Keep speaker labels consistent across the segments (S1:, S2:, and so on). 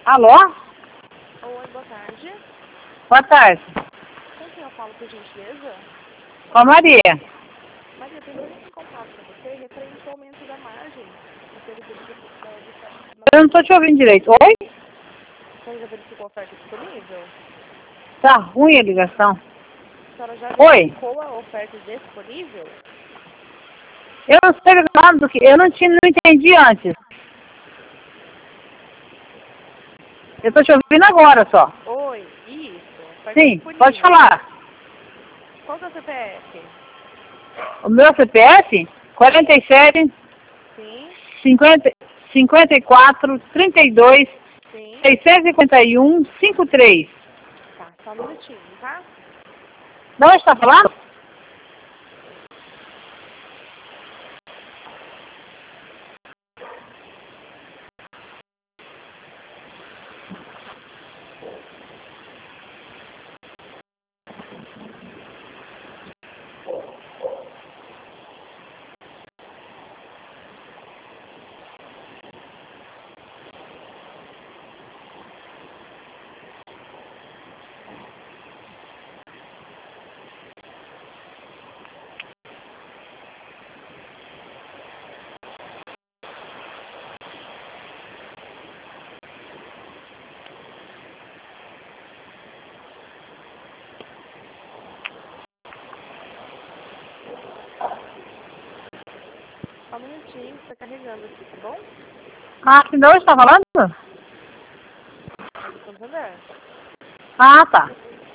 S1: Alô?
S2: Oi, boa tarde.
S1: Boa tarde.
S2: Com quem eu falo, por gentileza?
S1: Com a Maria.
S2: Maria, tem dois em contato com você referente ao aumento da margem do servidor do Estado de
S1: Eu não estou te ouvindo direito. Oi?
S2: Você já verificou a oferta disponível?
S1: Tá ruim a ligação.
S2: A senhora já
S1: Oi?
S2: verificou a oferta disponível?
S1: Eu não sei nada do que... Eu não entendi antes. Eu estou te ouvindo agora só.
S2: Oi, isso. Oferta
S1: Sim,
S2: disponível.
S1: pode falar.
S2: Qual que é o CPF?
S1: O meu CPF, 47,
S2: Sim,
S1: 50, 54, 32,
S2: sim.
S1: 651, 53.
S2: Tá, só um minutinho, tá?
S1: De onde está falando?
S2: Só um minutinho, que tá carregando aqui, tá bom?
S1: Ah, de onde está falando?
S2: Do Santander.
S1: Ah, tá.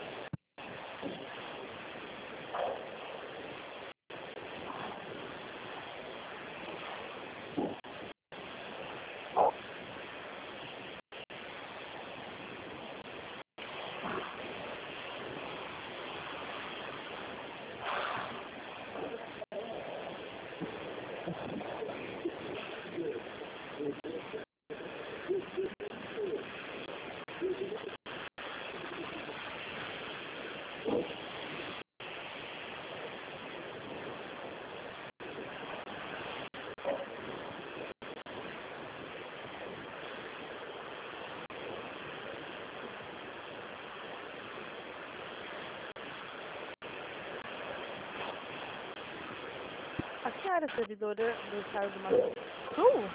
S2: A senhora é servidora do Estado do Mato Grosso do Sul?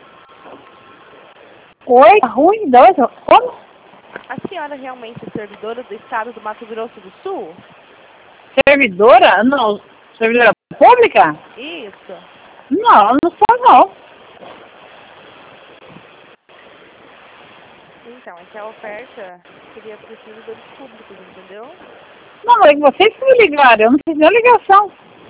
S1: Oi? Tá ruim? De onde? Como?
S2: A senhora realmente é servidora do Estado do Mato Grosso do Sul?
S1: Servidora? Não. Servidora pública?
S2: Isso.
S1: Não, não sou não.
S2: Então, é que a oferta seria para os servidores públicos, entendeu?
S1: Não, mas vocês que me ligaram, eu não fiz nenhuma ligação.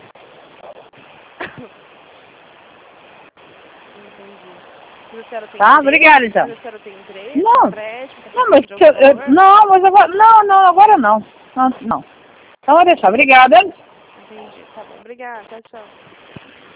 S2: Entendi. Mas a senhora tem
S1: Tá,
S2: interesse?
S1: obrigada então.
S2: Mas a senhora tem interesse?
S1: Não,
S2: Empréstimo,
S1: não, mas
S2: captação de algum valor?
S1: não, mas agora, não, agora não. Não, não. Então, vou deixar. Obrigada.
S2: Entendi. Tá bom. Obrigada. Tchau, tchau.